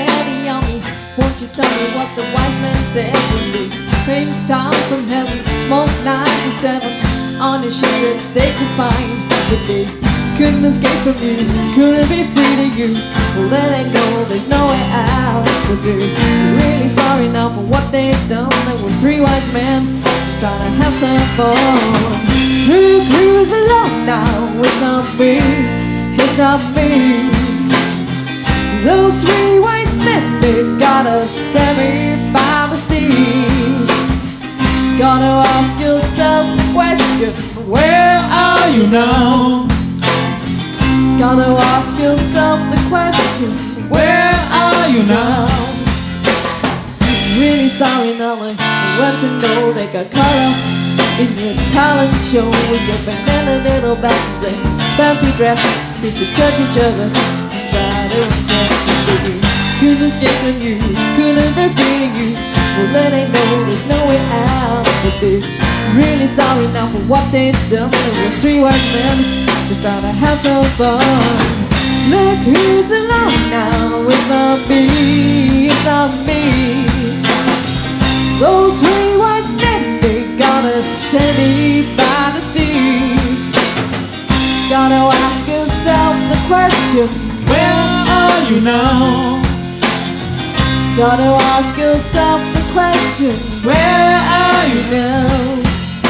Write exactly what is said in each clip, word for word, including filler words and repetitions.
heavy on me. Won't you tell me what the wise man said when they changed time from heaven? Smoke nine to seven on a ship that they could find, but they couldn't escape from you, couldn't be free to you. Well, then they know there's no way out, but they're really sorry now for what they've done. There were three wise men just trying to have some fun. Who cruise along now? It's not me, it's not me. Those three wise men, they gotta set me by the sea. Gotta ask yourself the question, where are you now? Gotta ask yourself the question, where are you now? Really sorry, Nolly, I want to know they got caught up in your talent show with your banana little bags and fancy dress. You just judge each other and try to impress you. Couldn't escape from you, couldn't be free to you. Well, let they know there's no way out, but they're really sorry now for what they've done. There were three white men just trying to have some fun. Look who's along now, it's not me, it's not me. Those three white men, they gotta send me by the sea. Gotta ask yourself the question, where are you now? Gotta ask yourself the question, where are you now?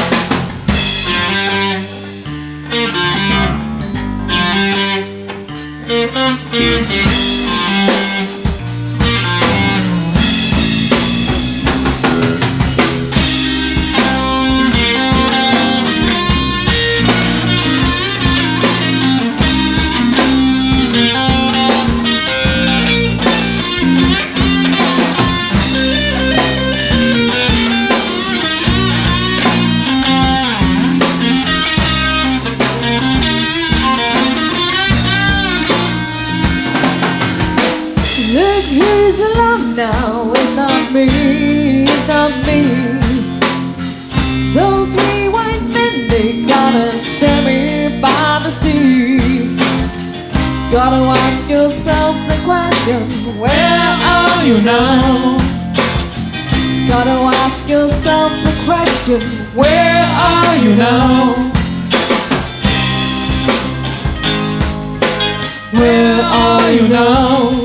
Look who's along now, it's not me, it's not me. Those three wise men, they gotta stand me by the sea. Gotta ask yourself the question, where are you now? Gotta ask yourself the question, where are you now? Where are you now?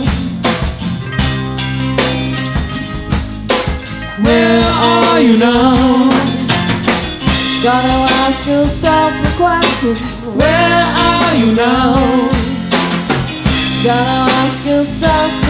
Where are you now? Gotta ask yourself the question, where are you now? Gotta ask yourself